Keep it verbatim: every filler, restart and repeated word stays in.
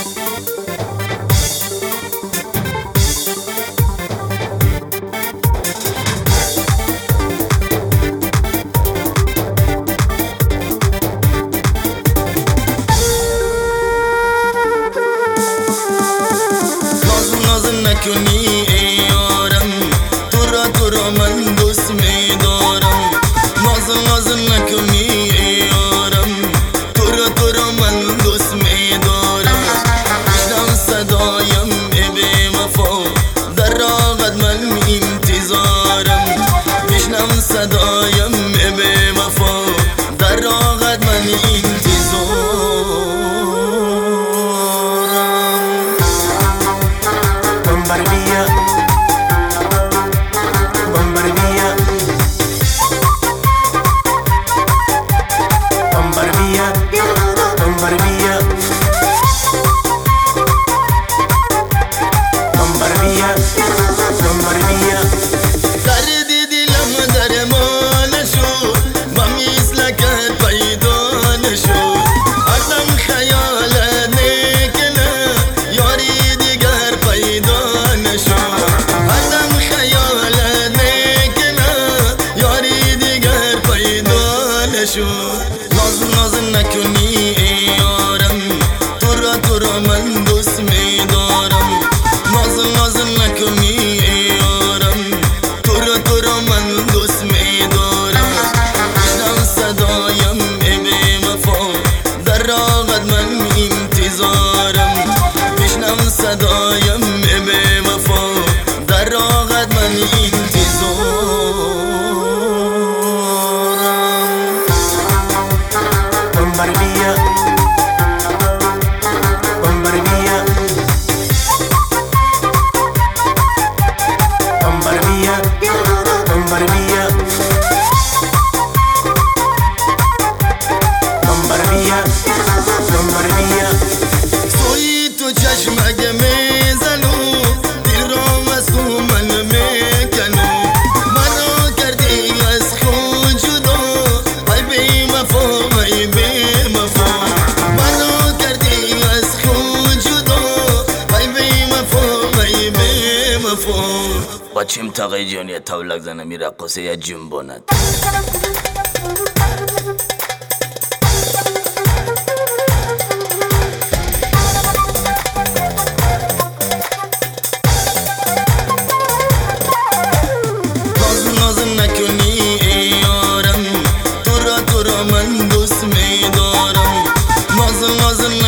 نکنی ای یارم، تو را تو را من دوست می‌دارم. ناز ناز نکنی ای یارم، تو را تو را من دوست می‌دارم. بشنو صدایم ای بی وفا، در راهت من انتظارم. بشنو صدایم ای بی وفا، در راهت من انتظارم. Bombardía, bombardía, bombardía, bombardía, bombardía, bombardía. درد دلم درمان شد و مثلکت پیدا نشد. هردم خیالت میکنه یاری دیگر پیدا نشد. هردم خیالت میکنه یاری دیگر پیدا نشد. ناز ناز نکنی ای یارم، تو را تو را من دوست می‌دارم. ناز ناز نکنی ای یارم، تو را تو را من دوست می‌دارم. بشنو صدایم ای بی وفا، در راهت من انتظارم. بشنو صدایم ای بی وفا، در راهت من انتظارم. Bombardía, bombardía, bombardía, bombardía, bombardía, bombardía. سوی تو چشمک میزنو، دل را از تو من میکنو. مرا کردی از خود جدا، ای بی وفا ای بی وفا. مرا کردی از خود جدا، ای بی وفا ای بی وفا. بچیم تاقی جونی تولک زنه میره قصه یه جنباند. نکنی ای یارم، تو را تو را من دوست می‌دارم. ناز ناز